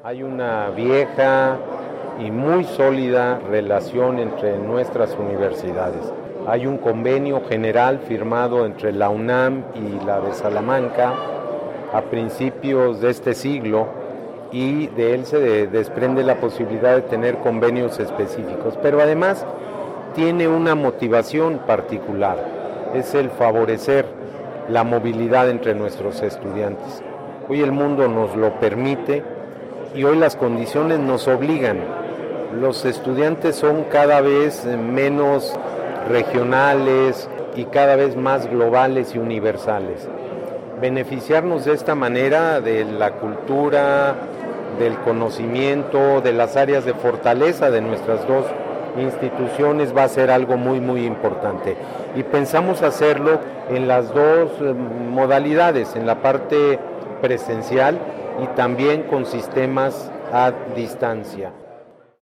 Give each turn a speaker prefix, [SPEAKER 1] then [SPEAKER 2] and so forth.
[SPEAKER 1] Hay una vieja y muy sólida relación entre nuestras universidades. Hay un convenio general firmado entre la UNAM y la de Salamanca a principios de este siglo, y de él se desprende la posibilidad de tener convenios específicos, pero además tiene una motivación particular, es el favorecer la movilidad entre nuestros estudiantes. Hoy el mundo nos lo permite y hoy las condiciones nos obligan. Los estudiantes son cada vez menos regionales y cada vez más globales y universales. Beneficiarnos de esta manera de la cultura, del conocimiento, de las áreas de fortaleza de nuestras dos instituciones va a ser algo muy importante. Y pensamos hacerlo en las dos modalidades, en la parte presencial y también con sistemas a distancia.